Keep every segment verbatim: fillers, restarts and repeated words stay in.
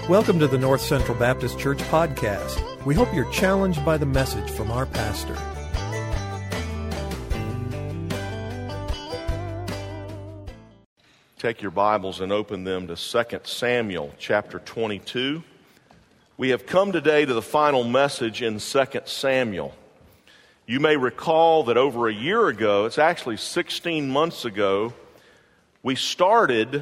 Welcome to the North Central Baptist Church podcast. We hope you're challenged by the message from our pastor. Take your Bibles and open them to Second Samuel chapter twenty-two. We have come today to the final message in Second Samuel. You may recall that over a year ago, it's actually sixteen months ago, we started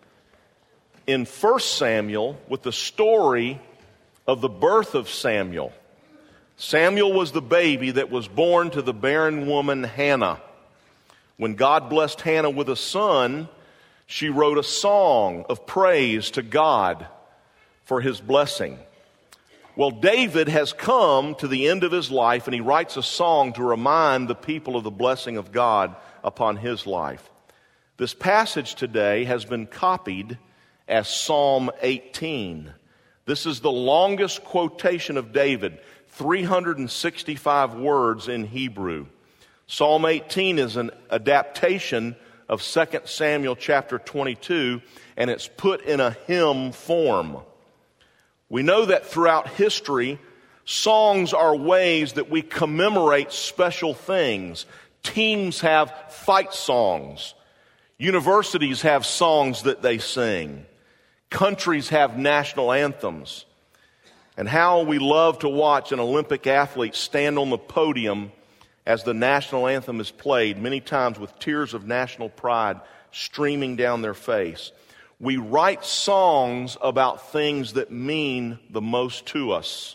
in First Samuel with the story of the birth of Samuel. Samuel was the baby that was born to the barren woman Hannah. When God blessed Hannah with a son, she wrote a song of praise to God for his blessing. Well, David has come to the end of his life, and he writes a song to remind the people of the blessing of God upon his life. This passage today has been copied as Psalm eighteen. This is the longest quotation of David, three hundred sixty-five words in Hebrew. Psalm eighteen is an adaptation of Second Samuel chapter twenty-two, and it's put in a hymn form. We know that throughout history, songs are ways that we commemorate special things. Teams have fight songs. Universities have songs that they sing. Countries have national anthems. And how we love to watch an Olympic athlete stand on the podium as the national anthem is played, many times with tears of national pride streaming down their face. We write songs about things that mean the most to us.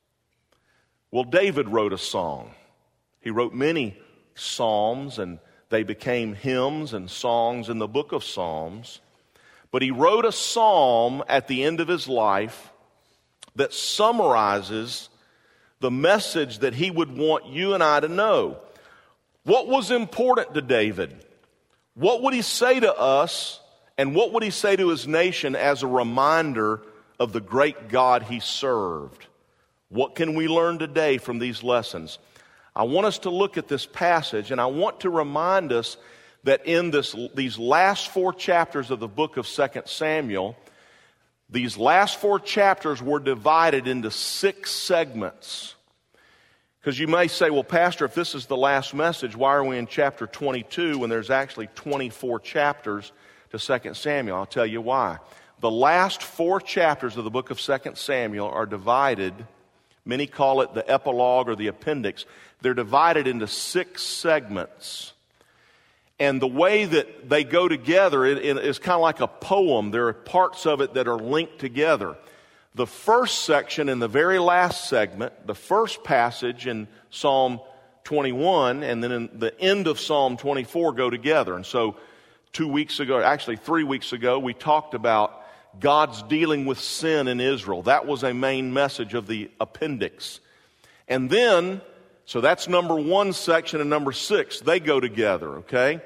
Well, David wrote a song. He wrote many psalms, and they became hymns and songs in the book of Psalms. But he wrote a psalm at the end of his life that summarizes the message that he would want you and I to know. What was important to David? What would he say to us, and what would he say to his nation as a reminder of the great God he served? What can we learn today from these lessons? I want us to look at this passage, and I want to remind us that in this, these last four chapters of the book of Second Samuel, these last four chapters were divided into six segments. Because you may say, well, Pastor, if this is the last message, why are we in chapter twenty-two when there's actually twenty-four chapters to Second Samuel? I'll tell you why. The last four chapters of the book of Second Samuel are divided, many call it the epilogue or the appendix. They're divided into six segments. And the way that they go together it, it is kind of like a poem. There are parts of it that are linked together. The first section in the very last segment, the first passage in Psalm twenty-one, and then in the end of Psalm twenty-four go together. And so two weeks ago, actually three weeks ago, we talked about God's dealing with sin in Israel. That was a main message of the appendix. And then, so that's number one section and number six. They go together, okay?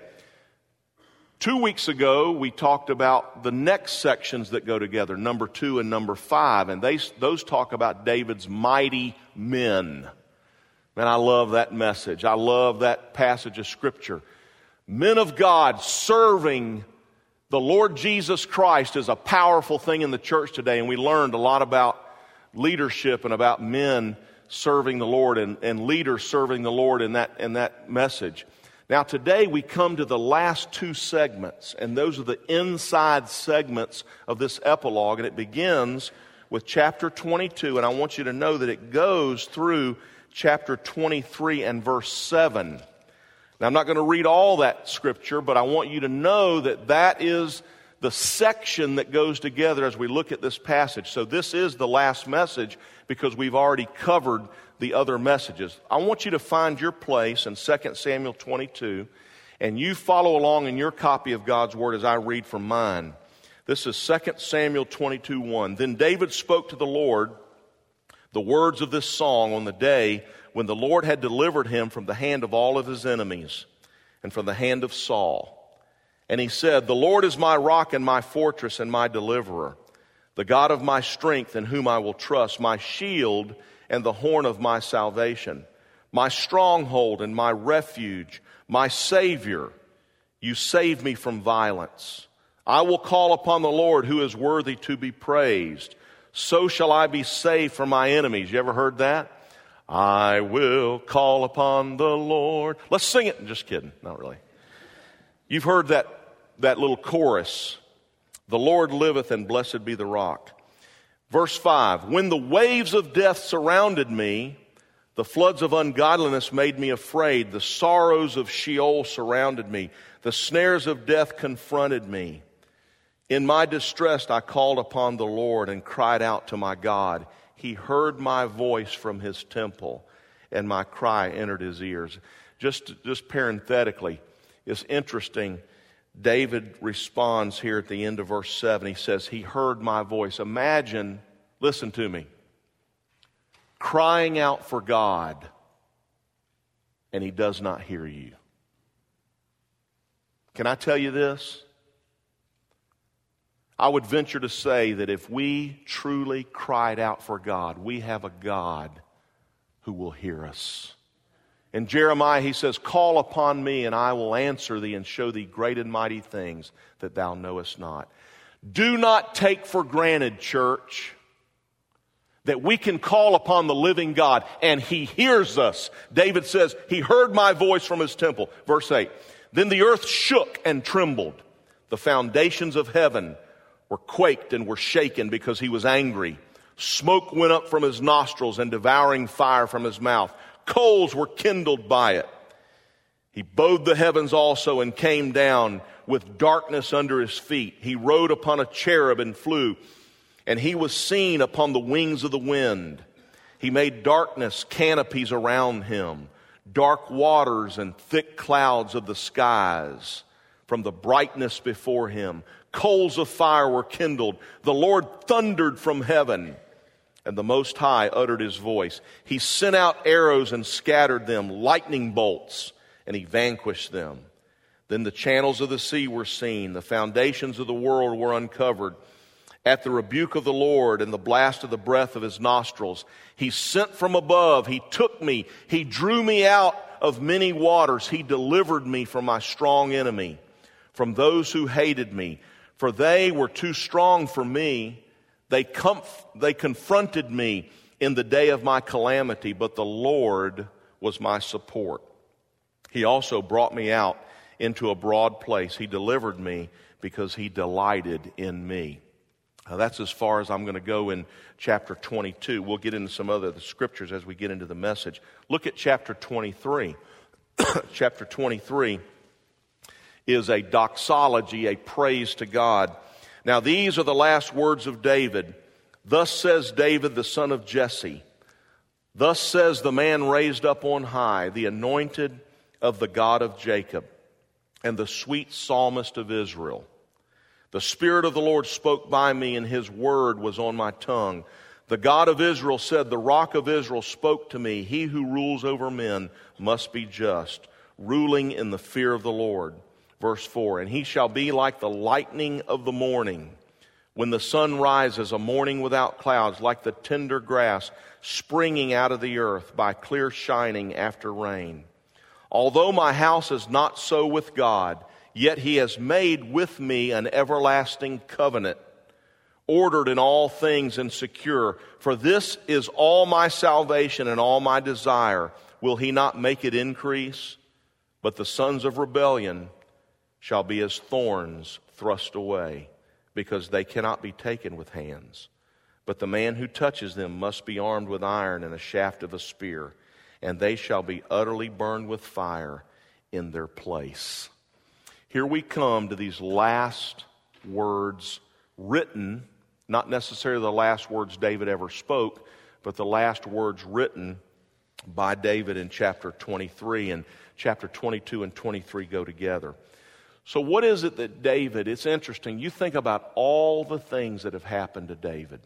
Two weeks ago, we talked about the next sections that go together, number two and number five. And they, those talk about David's mighty men. Man, I love that message. I love that passage of Scripture. Men of God serving the Lord Jesus Christ is a powerful thing in the church today. And we learned a lot about leadership and about men serving the Lord and, and leaders serving the Lord in that, in that message. Now today we come to the last two segments, and those are the inside segments of this epilogue, and it begins with chapter twenty-two, and I want you to know that it goes through chapter twenty-three and verse seven. Now I'm not going to read all that scripture, but I want you to know that that is the section that goes together as we look at this passage. So this is the last message because we've already covered the other messages. I want you to find your place in Second Samuel twenty-two, and you follow along in your copy of God's Word as I read from mine. This is Second Samuel twenty-two one. Then David spoke to the Lord the words of this song on the day when the Lord had delivered him from the hand of all of his enemies and from the hand of Saul. And he said, "The Lord is my rock and my fortress and my deliverer, the God of my strength in whom I will trust, my shield and the horn of my salvation, my stronghold and my refuge, my Savior. You save me from violence. I will call upon the Lord who is worthy to be praised. So shall I be saved from my enemies. You ever heard that? I will call upon the Lord. Let's sing it. Just kidding. Not really. You've heard that, that little chorus. The Lord liveth, and blessed be the rock. Verse five, when the waves of death surrounded me, the floods of ungodliness made me afraid. The sorrows of Sheol surrounded me. The snares of death confronted me. In my distress I called upon the Lord and cried out to my God. He heard my voice from his temple, and my cry entered his ears. Just, just parenthetically, it's interesting. David responds here at the end of verse seven. He says, he heard my voice. Imagine, listen to me, crying out for God, and he does not hear you. Can I tell you this? I would venture to say that if we truly cried out for God, we have a God who will hear us. In Jeremiah, he says, call upon me, and I will answer thee and show thee great and mighty things that thou knowest not. Do not take for granted, church, that we can call upon the living God and he hears us. David says, he heard my voice from his temple. Verse eight, then the earth shook and trembled. The foundations of heaven were quaked and were shaken because he was angry. Smoke went up from his nostrils and devouring fire from his mouth. Coals were kindled by it. He bowed the heavens also and came down with darkness under his feet. He rode upon a cherub and flew, and he was seen upon the wings of the wind. He made darkness canopies around him, dark waters and thick clouds of the skies from the brightness before him. Coals of fire were kindled. The Lord thundered from heaven, and the Most High uttered his voice. He sent out arrows and scattered them, lightning bolts, and he vanquished them. Then the channels of the sea were seen. The foundations of the world were uncovered. At the rebuke of the Lord and the blast of the breath of his nostrils, he sent from above. He took me. He drew me out of many waters. He delivered me from my strong enemy, from those who hated me. For they were too strong for me. They, comf- they confronted me in the day of my calamity, but the Lord was my support. He also brought me out into a broad place. He delivered me because he delighted in me. Now, that's as far as I'm going to go in chapter twenty-two. We'll get into some other the scriptures as we get into the message. Look at chapter twenty-three. Chapter twenty-three is a doxology, a praise to God. Now, these are the last words of David. Thus says David, the son of Jesse. Thus says the man raised up on high, the anointed of the God of Jacob, and the sweet psalmist of Israel. The Spirit of the Lord spoke by me, and his word was on my tongue. The God of Israel said, the Rock of Israel spoke to me. He who rules over men must be just, ruling in the fear of the Lord. Verse four, and he shall be like the lightning of the morning, when the sun rises, a morning without clouds, like the tender grass springing out of the earth by clear shining after rain. Although my house is not so with God, yet he has made with me an everlasting covenant, ordered in all things and secure. For this is all my salvation and all my desire. Will he not make it increase? But the sons of rebellion shall be as thorns thrust away, because they cannot be taken with hands. But the man who touches them must be armed with iron and a shaft of a spear, and they shall be utterly burned with fire in their place. Here we come to these last words written, not necessarily the last words David ever spoke, but the last words written by David in chapter twenty-three, and chapter twenty-two and twenty-three go together. So what is it that David, it's interesting, you think about all the things that have happened to David.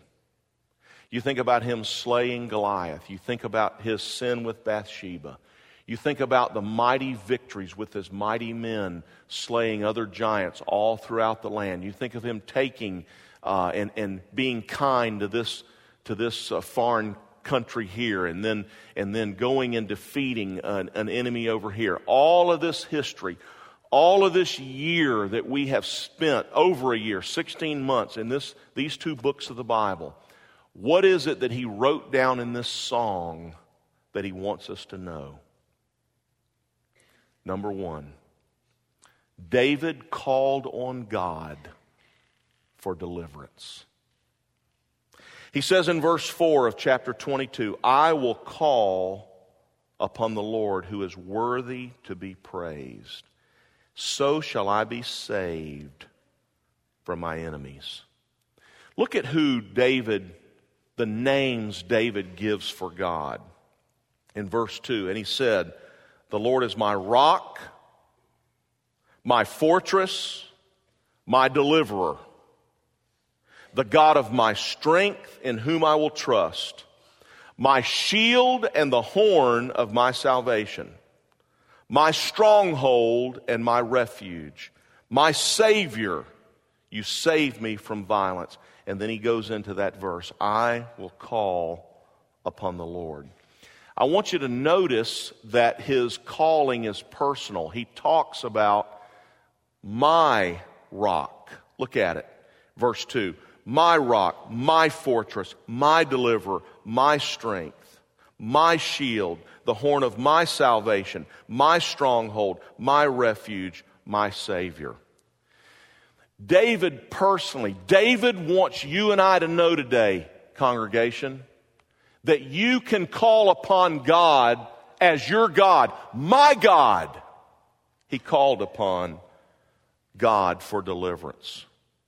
You think about him slaying Goliath. You think about his sin with Bathsheba. You think about the mighty victories with his mighty men slaying other giants all throughout the land. You think of him taking uh, and, and being kind to this, to this uh, foreign country here, and then, and then going and defeating an, an enemy over here. All of this history, all of this year that we have spent, over a year, sixteen months in this, these two books of the Bible, What is it that he wrote down in this song that he wants us to know? Number one, David called on God for deliverance. He says in verse four of chapter twenty-two, I will call upon the Lord who is worthy to be praised. So shall I be saved from my enemies. Look at who David, the names David gives for God. In verse two, and he said, the Lord is my rock, my fortress, my deliverer, the God of my strength, in whom I will trust, my shield and the horn of my salvation, my stronghold and my refuge, my Savior, you save me from violence. And then he goes into that verse, I will call upon the Lord. I want you to notice that his calling is personal. He talks about my rock. Look at it. Verse two. My rock, my fortress, my deliverer, my strength, my shield, the horn of my salvation, my stronghold, my refuge, my Savior. David personally, David wants you and I to know today, congregation, that you can call upon God as your God, my God. He called upon God for deliverance.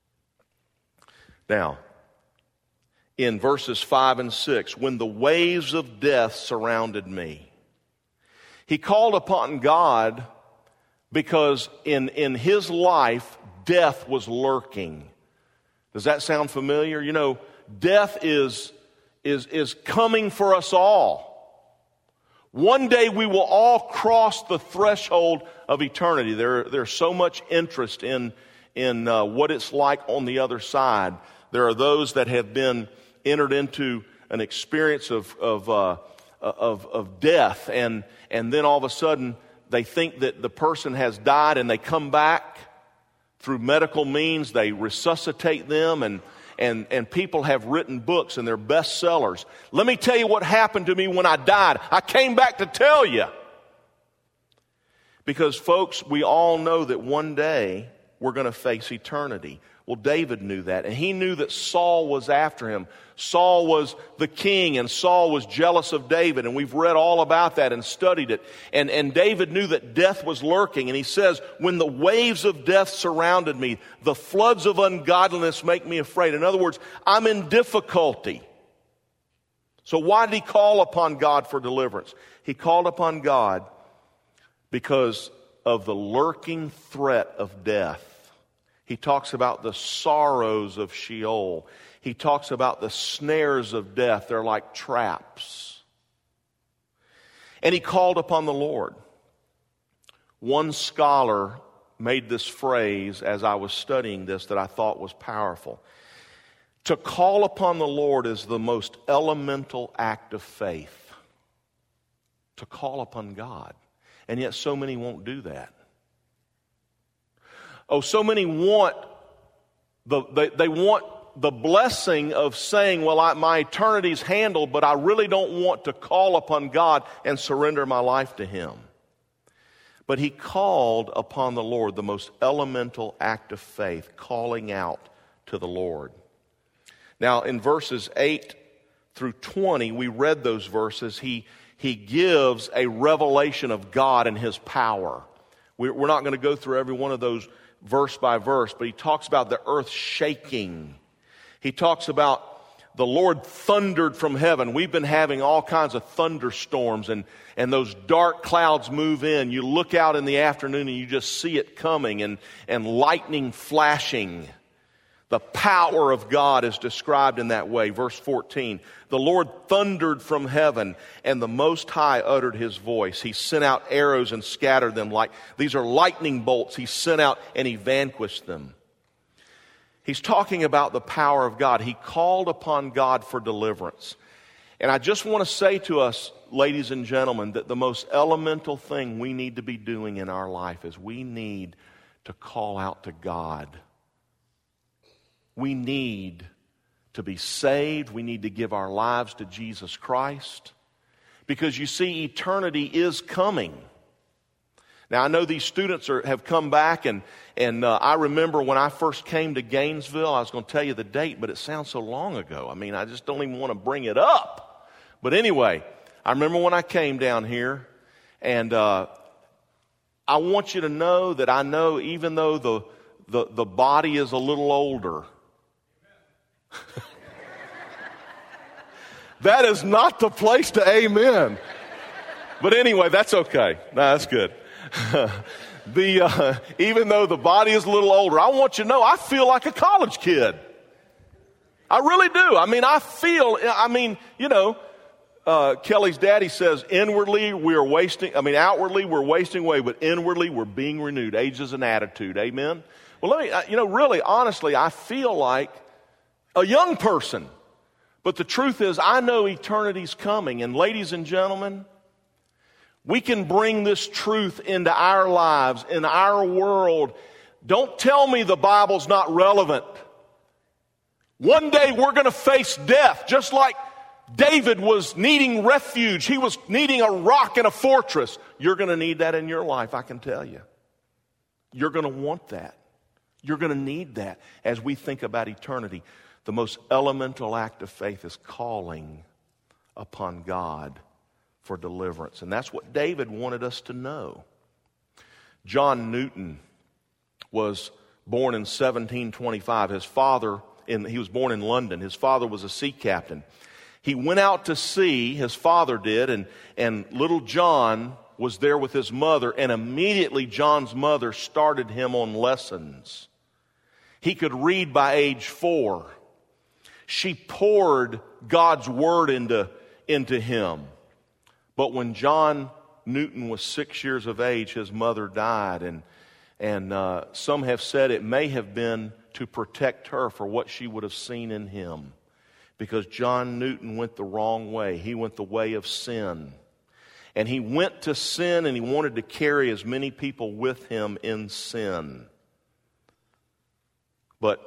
Now, in verses five and six, when the waves of death surrounded me, he called upon God because in, in his life, death was lurking. Does that sound familiar? You know, death is, is, is coming for us all. One day we will all cross the threshold of eternity. There, there's so much interest in, in uh, what it's like on the other side. There are those that have been entered into an experience of of uh, of, of death, and and then all of a sudden they think that the person has died, and they come back through medical means. They resuscitate them, and and and people have written books, and they're bestsellers. Let me tell you what happened to me when I died. I came back to tell you, because folks, we all know that one day we're going to face eternity. Well, David knew that, and he knew that Saul was after him. Saul was the king, and Saul was jealous of David, and we've read all about that and studied it. And, and David knew that death was lurking, and he says, when the waves of death surrounded me, the floods of ungodliness make me afraid. In other words, I'm in difficulty. So why did he call upon God for deliverance? He called upon God because of the lurking threat of death. He talks about the sorrows of Sheol. He talks about the snares of death. They're like traps. And he called upon the Lord. One scholar made this phrase as I was studying this that I thought was powerful. To call upon the Lord is the most elemental act of faith. To call upon God. And yet so many won't do that. Oh, so many want the they, they want the blessing of saying, well, I, my eternity's handled, but I really don't want to call upon God and surrender my life to Him. But he called upon the Lord, the most elemental act of faith, calling out to the Lord. Now, in verses eight through twenty, we read those verses. He, he gives a revelation of God and His power. We're not going to go through every one of those verse by verse, but he talks about the earth shaking. He talks about the Lord thundered from heaven. We've been having all kinds of thunderstorms, and, and those dark clouds move in. You look out in the afternoon and you just see it coming, and, and lightning flashing. The power of God is described in that way. Verse fourteen, the Lord thundered from heaven, and the Most High uttered His voice. He sent out arrows and scattered them. Like these are lightning bolts. He sent out and He vanquished them. He's talking about the power of God. He called upon God for deliverance. And I just want to say to us, ladies and gentlemen, that the most elemental thing we need to be doing in our life is we need to call out to God. We need to be saved. We need to give our lives to Jesus Christ. Because you see, eternity is coming. Now, I know these students are, have come back, and, and uh, I remember when I first came to Gainesville, I was going to tell you the date, but it sounds so long ago. I mean, I just don't even want to bring it up. But anyway, I remember when I came down here, and uh, I want you to know that I know even though the, the, the body is a little older, that is not the place to amen. But anyway, that's okay. No, that's good. the uh, even though the body is a little older, I want you to know I feel like a college kid. I really do. I mean, I feel, I mean, you know, uh, Kelly's daddy says inwardly we're wasting, I mean, outwardly we're wasting away, but inwardly we're being renewed. Age is an attitude. Amen? Well, let me, you know, really, honestly, I feel like a young person. But the truth is, I know eternity's coming. And ladies and gentlemen, we can bring this truth into our lives, in our world. Don't tell me the Bible's not relevant. One day we're going to face death, just like David was needing refuge. He was needing a rock and a fortress. You're going to need that in your life, I can tell you. You're going to want that. You're going to need that as we think about eternity. The most elemental act of faith is calling upon God for deliverance. And that's what David wanted us to know. John Newton was born in seventeen twenty-five. His father, in, he was born in London. His father was a sea captain. He went out to sea, his father did, and, and little John was there with his mother, and immediately John's mother started him on lessons. He could read by age four. She poured God's word into, into him. But when John Newton was six years of age, his mother died. And, and uh, some have said it may have been to protect her for what she would have seen in him. Because John Newton went the wrong way. He went the way of sin. And he went to sin, and he wanted to carry as many people with him in sin. But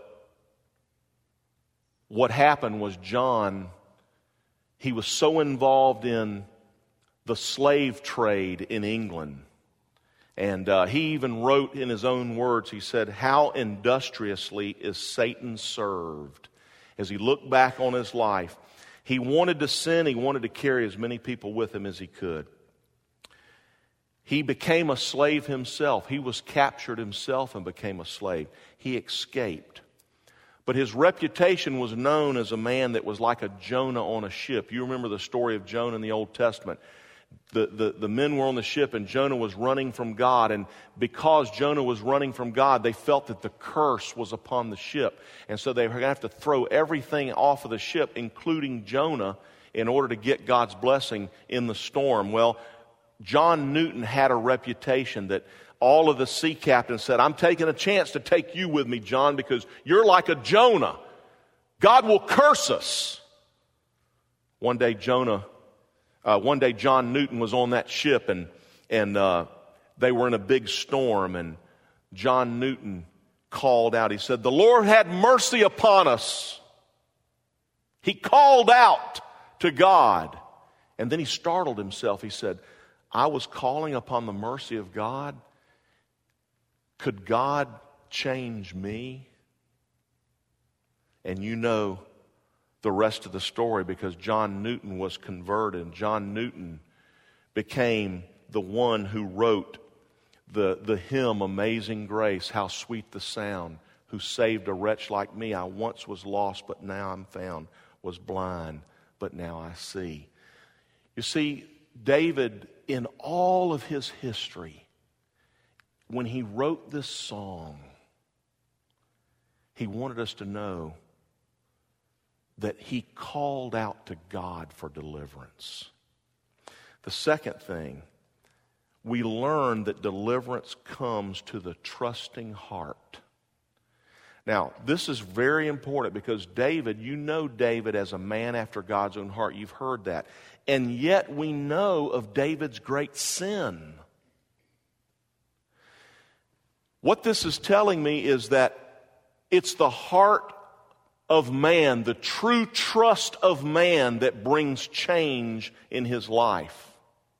what happened was John, he was so involved in the slave trade in England. And uh, he even wrote in his own words, he said, "How industriously is Satan served." As he looked back on his life, he wanted to sin, he wanted to carry as many people with him as he could. He became a slave himself. He was captured himself and became a slave. He escaped. But his reputation was known as a man that was like a Jonah on a ship. You remember the story of Jonah in the Old Testament. The, the, the men were on the ship and Jonah was running from God. And because Jonah was running from God, they felt that the curse was upon the ship. And so they were going to have to throw everything off of the ship, including Jonah, in order to get God's blessing in the storm. Well, John Newton had a reputation that all of the sea captains said, "I'm taking a chance to take you with me, John, because you're like a Jonah. God will curse us." One day, Jonah, uh, one day John Newton was on that ship, and and uh, they were in a big storm, and John Newton called out. He said, "The Lord had mercy upon us." He called out to God, and then he startled himself. He said, "I was calling upon the mercy of God. Could God change me?" And you know the rest of the story, because John Newton was converted. John Newton became the one who wrote the, the hymn, "Amazing Grace, how sweet the sound, who saved a wretch like me. I once was lost, but now I'm found, was blind, but now I see." You see, David, in all of his history, when he wrote this song, he wanted us to know that he called out to God for deliverance. The second thing, we learn that deliverance comes to the trusting heart. Now, this is very important because David, you know David as a man after God's own heart. You've heard that. And yet we know of David's great sin. What this is telling me is that it's the heart of man, the true trust of man that brings change in his life.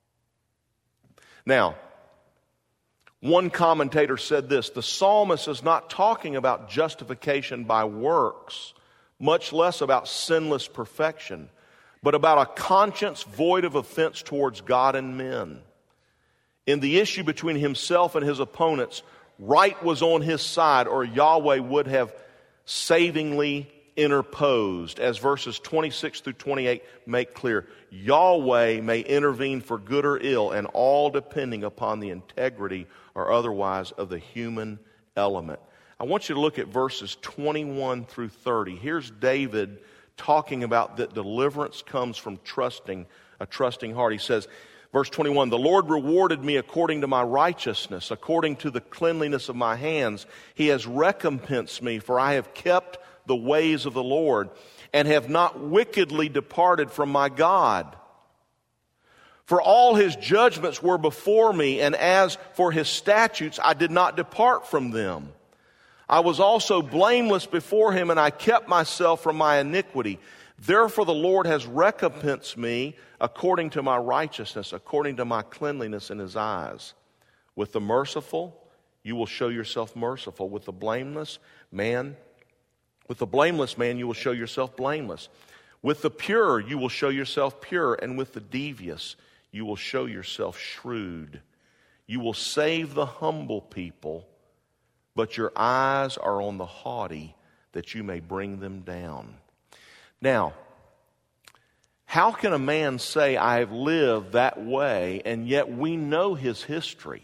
Now, one commentator said this: the psalmist is not talking about justification by works, much less about sinless perfection, but about a conscience void of offense towards God and men. In the issue between himself and his opponents, right was on his side, or Yahweh would have savingly interposed. As verses twenty-six through twenty-eight make clear, Yahweh may intervene for good or ill, and all depending upon the integrity or otherwise of the human element. I want you to look at verses twenty-one through thirty. Here's David talking about that deliverance comes from trusting, a trusting heart. He says, verse twenty-one, "The Lord rewarded me according to my righteousness, according to the cleanliness of my hands. He has recompensed me, for I have kept the ways of the Lord, and have not wickedly departed from my God. For all his judgments were before me, and as for his statutes, I did not depart from them. I was also blameless before him, and I kept myself from my iniquity. Therefore the Lord has recompensed me according to my righteousness, according to my cleanliness in his eyes. With the merciful, you will show yourself merciful. With the blameless man, with the blameless man, you will show yourself blameless. With the pure, you will show yourself pure. And with the devious, you will show yourself shrewd. You will save the humble people, but your eyes are on the haughty, that you may bring them down." Now, how can a man say, "I have lived that way," and yet we know his history?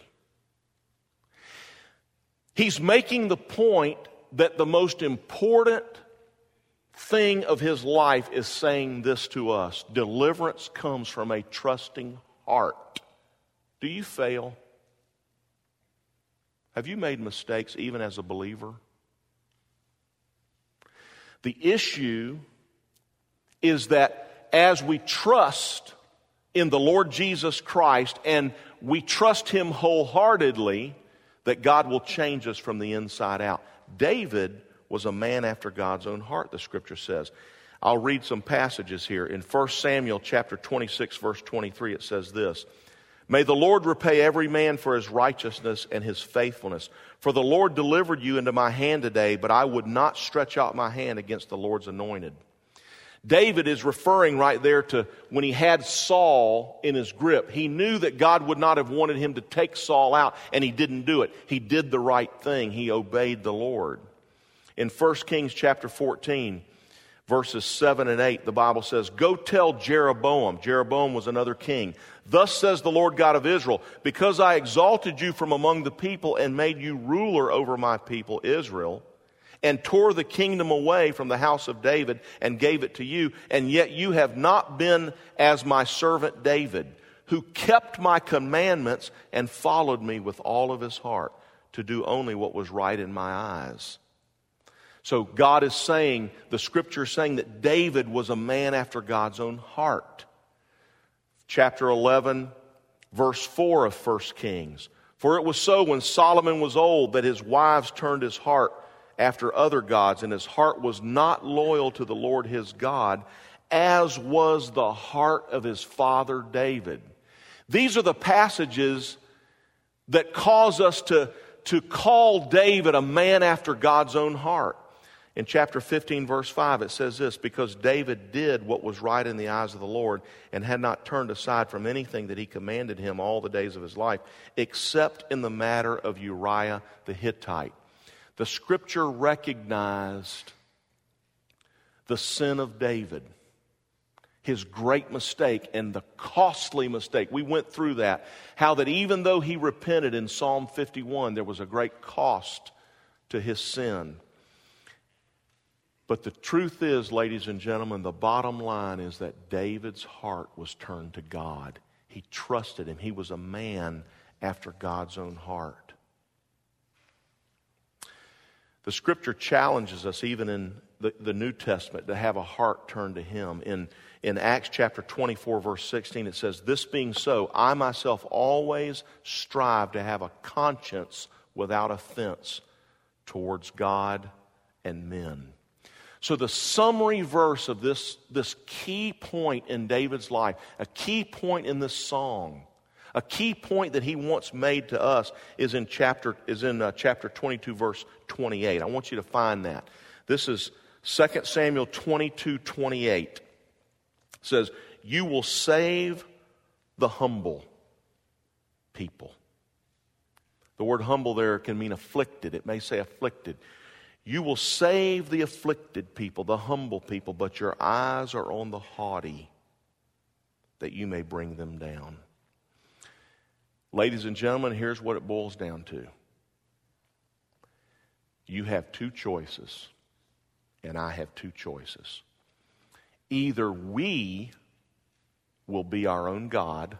He's making the point that the most important thing of his life is saying this to us: deliverance comes from a trusting heart. Do you fail? Have you made mistakes even as a believer? The issue is that as we trust in the Lord Jesus Christ and we trust him wholeheartedly, that God will change us from the inside out. David was a man after God's own heart, the scripture says. I'll read some passages here. In First Samuel chapter twenty-six, verse twenty-three, it says this: "May the Lord repay every man for his righteousness and his faithfulness. For the Lord delivered you into my hand today, but I would not stretch out my hand against the Lord's anointed." David is referring right there to when he had Saul in his grip. He knew that God would not have wanted him to take Saul out, and he didn't do it. He did the right thing. He obeyed the Lord. In First Kings chapter fourteen, verses seven and eight, the Bible says, "Go tell Jeroboam," Jeroboam was another king, "Thus says the Lord God of Israel, because I exalted you from among the people and made you ruler over my people Israel, and tore the kingdom away from the house of David and gave it to you, and yet you have not been as my servant David, who kept my commandments and followed me with all of his heart, to do only what was right in my eyes." So God is saying, the scripture is saying that David was a man after God's own heart. Chapter eleven, verse four of First Kings. "For it was so when Solomon was old that his wives turned his heart after other gods, and his heart was not loyal to the Lord his God, as was the heart of his father David." These are the passages that cause us to, to call David a man after God's own heart. In chapter fifteen, verse five, it says this: "Because David did what was right in the eyes of the Lord, and had not turned aside from anything that he commanded him all the days of his life, except in the matter of Uriah the Hittite." The scripture recognized the sin of David, his great mistake and the costly mistake. We went through that. How that even though he repented in Psalm fifty-one, there was a great cost to his sin. But the truth is, ladies and gentlemen, the bottom line is that David's heart was turned to God. He trusted him. He was a man after God's own heart. The scripture challenges us, even in the, the New Testament, to have a heart turned to him. In, in Acts chapter twenty-four, verse sixteen, it says, "This being so, I myself always strive to have a conscience without offense towards God and men." So the summary verse of this, this key point in David's life, a key point in this song, a key point that he wants made to us is in chapter is in uh, chapter twenty-two, verse twenty-eight. I want you to find that. This is Second Samuel twenty-two, twenty-eight. It says, "You will save the humble people." The word humble there can mean afflicted. It may say afflicted. You will save the afflicted people, the humble people, but your eyes are on the haughty, that you may bring them down. Ladies and gentlemen, here's what it boils down to. You have two choices, and I have two choices. Either we will be our own God,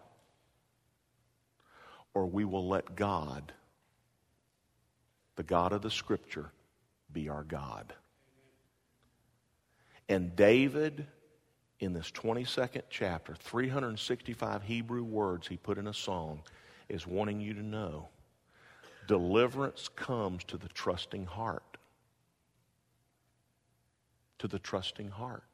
or we will let God, the God of the Scripture, be our God. And David, in this twenty-second chapter, three hundred sixty-five Hebrew words he put in a song, is wanting you to know deliverance comes to the trusting heart. To the trusting heart.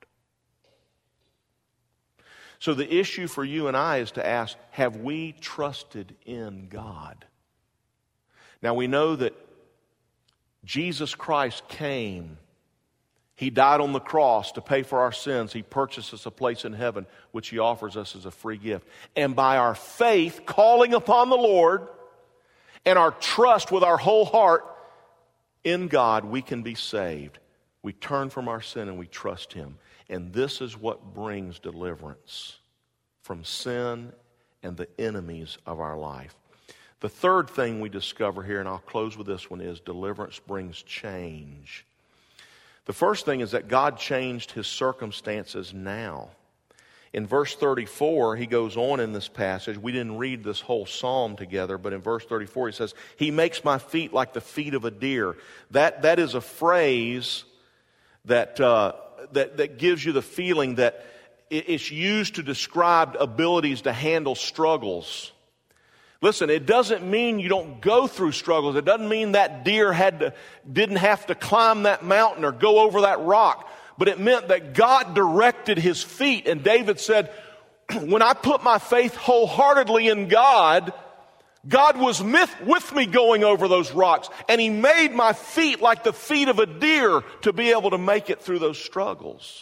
So the issue for you and I is to ask, have we trusted in God? Now we know that Jesus Christ came. He died on the cross to pay for our sins. He purchased us a place in heaven, which He offers us as a free gift. And by our faith, calling upon the Lord, and our trust with our whole heart in God, we can be saved. We turn from our sin and we trust Him. And this is what brings deliverance from sin and the enemies of our life. The third thing we discover here, and I'll close with this one, is deliverance brings change. The first thing is that God changed His circumstances now. In verse thirty-four, he goes on in this passage. We didn't read this whole psalm together, but in verse thirty-four he says, He makes my feet like the feet of a deer. That, that is a phrase that, uh, that, that gives you the feeling that it's used to describe abilities to handle struggles. Listen, it doesn't mean you don't go through struggles. It doesn't mean that deer had to, didn't have to climb that mountain or go over that rock. But it meant that God directed his feet. And David said, when I put my faith wholeheartedly in God, God was with me going over those rocks. And He made my feet like the feet of a deer to be able to make it through those struggles.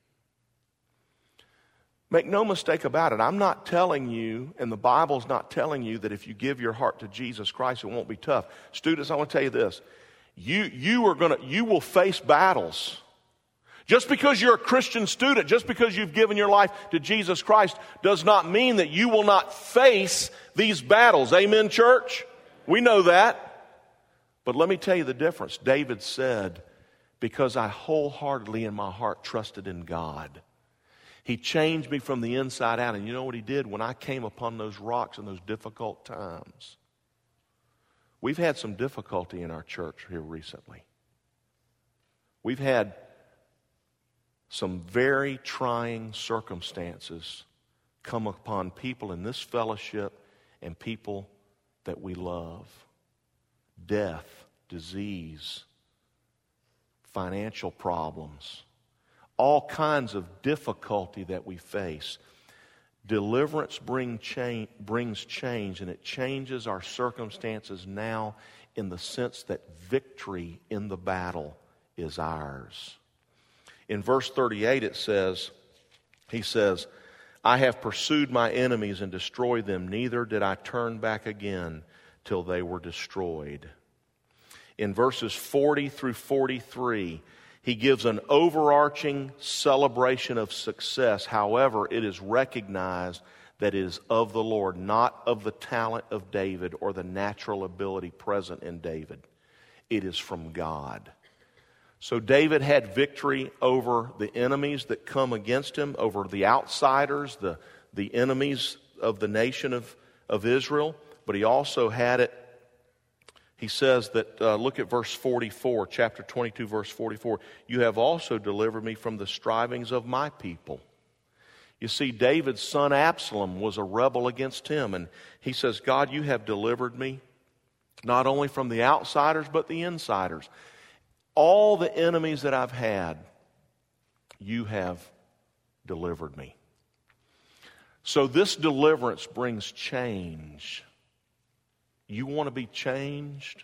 Make no mistake about it. I'm not telling you, and the Bible's not telling you, that if you give your heart to Jesus Christ, it won't be tough. Students, I want to tell you this. You, you are gonna, you will face battles. Just because you're a Christian student, just because you've given your life to Jesus Christ, does not mean that you will not face these battles. Amen, church? We know that. But let me tell you the difference. David said, because I wholeheartedly in my heart trusted in God, He changed me from the inside out. And you know what He did? When I came upon those rocks in those difficult times, we've had some difficulty in our church here recently. We've had some very trying circumstances come upon people in this fellowship and people that we love. Death, disease, financial problems. All kinds of difficulty that we face. Deliverance bring change, brings change, and it changes our circumstances now in the sense that victory in the battle is ours. In verse thirty-eight it says, he says, I have pursued my enemies and destroyed them, neither did I turn back again till they were destroyed. In verses forty through forty-three, he gives an overarching celebration of success. However, it is recognized that it is of the Lord, not of the talent of David or the natural ability present in David. It is from God. So David had victory over the enemies that come against him, over the outsiders, the, the enemies of the nation of, of Israel. But he also had it. He says that, uh, look at verse forty-four, chapter twenty-two, verse forty-four. You have also delivered me from the strivings of my people. You see, David's son Absalom was a rebel against him. And he says, God, you have delivered me not only from the outsiders, but the insiders. All the enemies that I've had, you have delivered me. So this deliverance brings change. You want to be changed?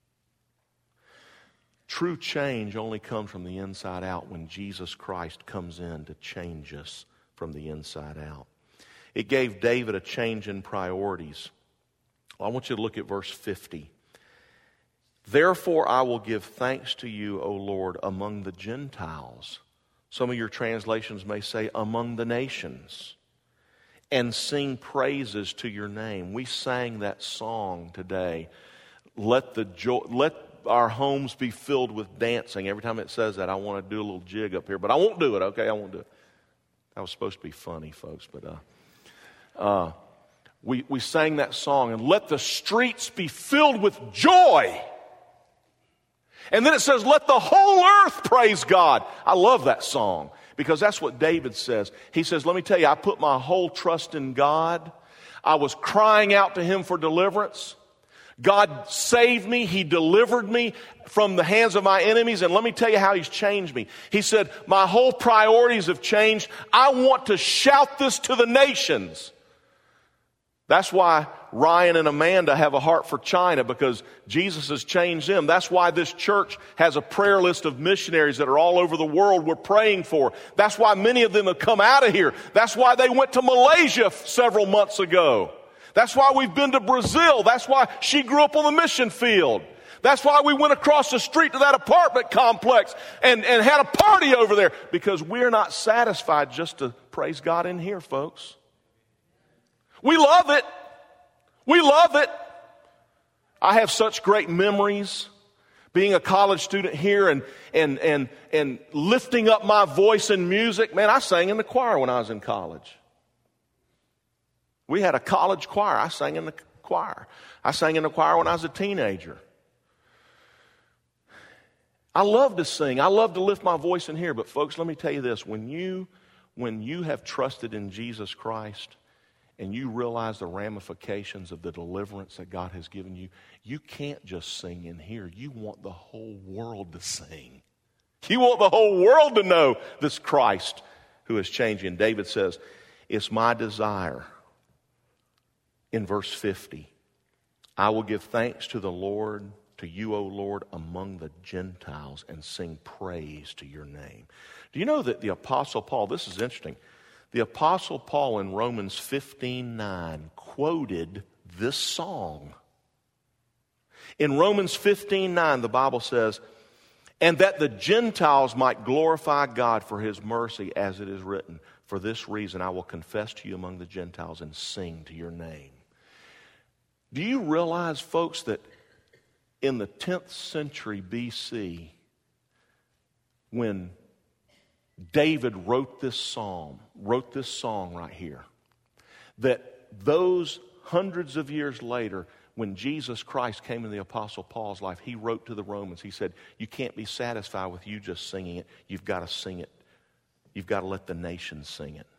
True change only comes from the inside out when Jesus Christ comes in to change us from the inside out. It gave David a change in priorities. I want you to look at verse fifty. Therefore I will give thanks to you, O Lord, among the Gentiles. Some of your translations may say among the nations. And sing praises to your name. We sang that song today. Let the joy, let our homes be filled with dancing. Every time it says that, I want to do a little jig up here, but I won't do it. Okay, I won't do it. That was supposed to be funny, folks, but uh, uh, we we sang that song. And let the streets be filled with joy. And then it says, let the whole earth praise God. I love that song. Because that's what David says. He says, let me tell you, I put my whole trust in God. I was crying out to Him for deliverance. God saved me. He delivered me from the hands of my enemies. And let me tell you how He's changed me. He said, my whole priorities have changed. I want to shout this to the nations. That's why Ryan and Amanda have a heart for China, because Jesus has changed them. That's why this church has a prayer list of missionaries that are all over the world we're praying for. That's why many of them have come out of here. That's why they went to Malaysia several months ago. That's why we've been to Brazil. That's why she grew up on the mission field. That's why we went across the street to that apartment complex and, and had a party over there, because we're not satisfied just to praise God in here, folks. We love it. We love it. I have such great memories being a college student here and and and and lifting up my voice in music. Man, I sang in the choir when I was in college. We had a college choir. I sang in the choir. I sang in the choir when I was a teenager. I love to sing. I love to lift my voice in here. But folks, let me tell you this. When you when you have trusted in Jesus Christ, and you realize the ramifications of the deliverance that God has given you, you can't just sing in here. You want the whole world to sing. You want the whole world to know this Christ who is changing. David says, it's my desire, in verse fifty, I will give thanks to the Lord, to you, O Lord, among the Gentiles, and sing praise to your name. Do you know that the Apostle Paul, this is interesting, the Apostle Paul in Romans fifteen nine quoted this song. In Romans fifteen nine, the Bible says, and that the Gentiles might glorify God for His mercy, as it is written, for this reason I will confess to you among the Gentiles and sing to your name. Do you realize, folks, that in the tenth century B C, when David wrote this psalm, wrote this song right here, that those hundreds of years later, when Jesus Christ came in the Apostle Paul's life, he wrote to the Romans, he said, you can't be satisfied with you just singing it. You've got to sing it. You've got to let the nations sing it.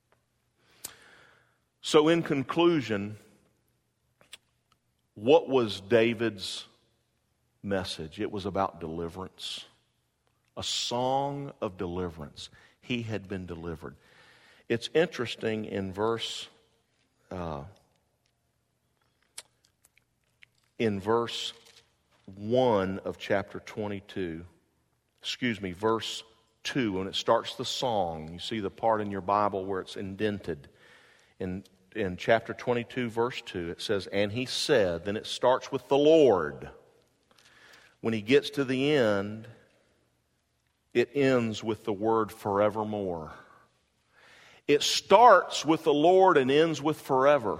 So in conclusion, what was David's message? It was about deliverance. A song of deliverance. He had been delivered. It's interesting in verse uh, in verse one of chapter twenty-two, excuse me, verse two, when it starts the song, you see the part in your Bible where it's indented. In, in chapter twenty-two, verse two, it says, and he said, then it starts with the Lord. When he gets to the end, it ends with the word forevermore. It starts with the Lord and ends with forever.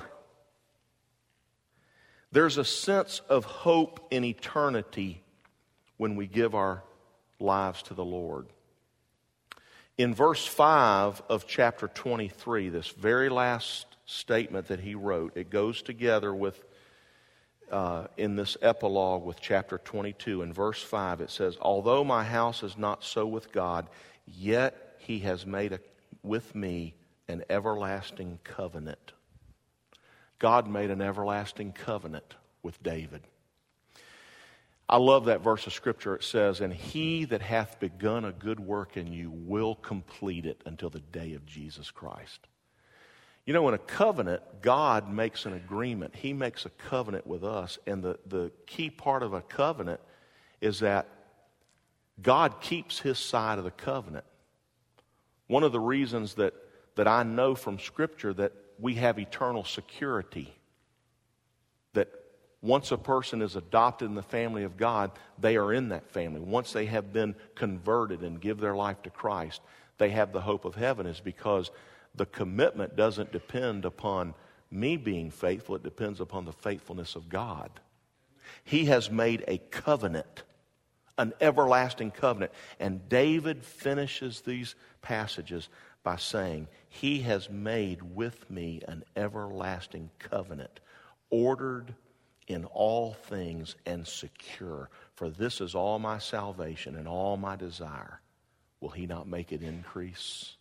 There's a sense of hope in eternity when we give our lives to the Lord. In verse five of chapter twenty-three, this very last statement that he wrote, it goes together with Uh, in this epilogue with chapter twenty-two. In verse five it says, although my house is not so with God, yet he has made a, with me an everlasting covenant. God made an everlasting covenant with David. I love that verse of Scripture. It says, and he that hath begun a good work in you will complete it until the day of Jesus Christ. You know, in a covenant, God makes an agreement. He makes a covenant with us. And the, the key part of a covenant is that God keeps his side of the covenant. One of the reasons that, that I know from Scripture that we have eternal security, that once a person is adopted in the family of God, they are in that family. Once they have been converted and give their life to Christ, they have the hope of heaven, is because the commitment doesn't depend upon me being faithful. It depends upon the faithfulness of God. He has made a covenant, an everlasting covenant. And David finishes these passages by saying, he has made with me an everlasting covenant, ordered in all things and secure. For this is all my salvation and all my desire. Will he not make it increase?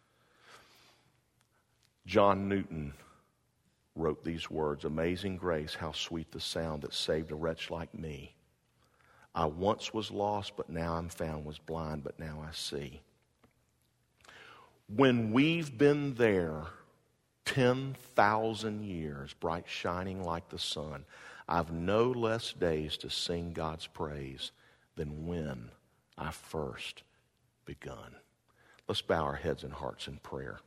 John Newton wrote these words, amazing grace, how sweet the sound that saved a wretch like me. I once was lost, but now I'm found, was blind, but now I see. When we've been there ten thousand years, bright shining like the sun, I've no less days to sing God's praise than when I first begun. Let's bow our heads and hearts in prayer.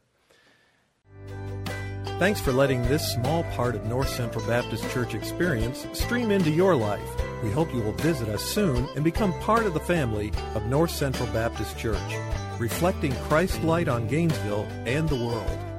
Thanks for letting this small part of North Central Baptist Church experience stream into your life. We hope you will visit us soon and become part of the family of North Central Baptist Church, reflecting Christ's light on Gainesville and the world.